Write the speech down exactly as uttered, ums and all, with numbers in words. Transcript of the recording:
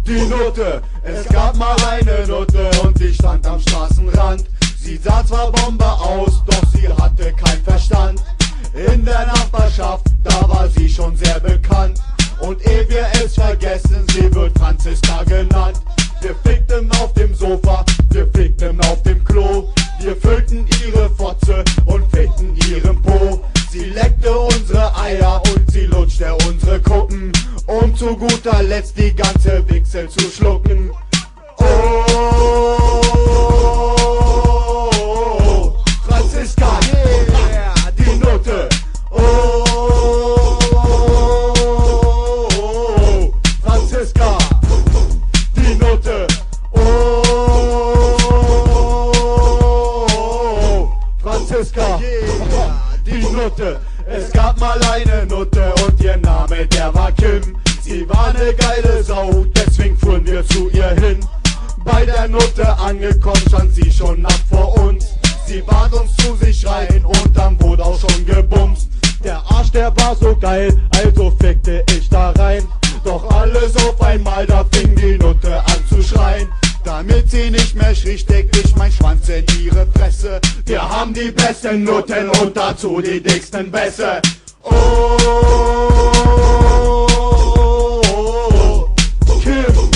die Nutte. Es gab mal eine Nutte und sie stand am Straßenrand. Sie sah zwar Bombe aus, doch sie hatte keinen Verstand. In der Nachbarschaft, da war sie schon sehr bekannt. Und ehe wir es vergessen, sie wird Franziska genannt. Wir fickten auf dem Sofa, wir fickten auf dem Klo. Wir füllten ihre Fotze und fickten ihren Po. Sie leckte unsere Eier und sie lutschte unsere Kuppen, um zu guter Letzt die ganze Wichsel zu schlucken. Oh, Franziska, yeah, die Nutte. Oh, Franziska, die Nutte. Oh, Franziska, yeah, die Nutte. Es gab mal eine Nutte und ihr Name, der war Kim. Sie war ne geile Sau, deswegen fuhren wir zu ihr hin. Bei der Nutte angekommen, stand sie schon nackt vor uns. Sie bat uns zu sich rein und dann wurde auch schon gebumst. Der Arsch, der war so geil, also fickte ich da rein. Doch alles auf einmal, da fing die Nutte an zu schreien. Damit sie nicht mehr schrie, steck ich mein Schwanz in ihre Fresse. Wir haben die besten Nutten und dazu die dicksten Bässe. Oh, Kim.